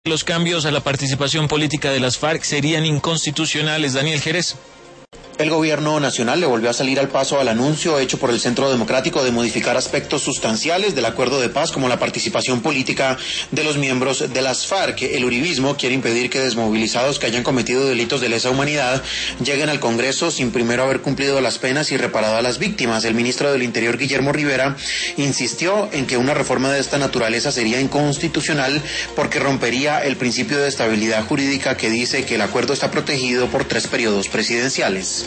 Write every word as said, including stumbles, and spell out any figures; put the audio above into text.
Los cambios a la participación política de las FARC serían inconstitucionales. Daniel Jerez. El gobierno nacional le volvió a salir al paso al anuncio hecho por el Centro Democrático de modificar aspectos sustanciales del acuerdo de paz, como la participación política de los miembros de las FARC. El uribismo quiere impedir que desmovilizados que hayan cometido delitos de lesa humanidad lleguen al Congreso sin primero haber cumplido las penas y reparado a las víctimas. El ministro del Interior, Guillermo Rivera, insistió en que una reforma de esta naturaleza sería inconstitucional porque rompería el principio de estabilidad jurídica que dice que el acuerdo está protegido por tres periodos presidenciales.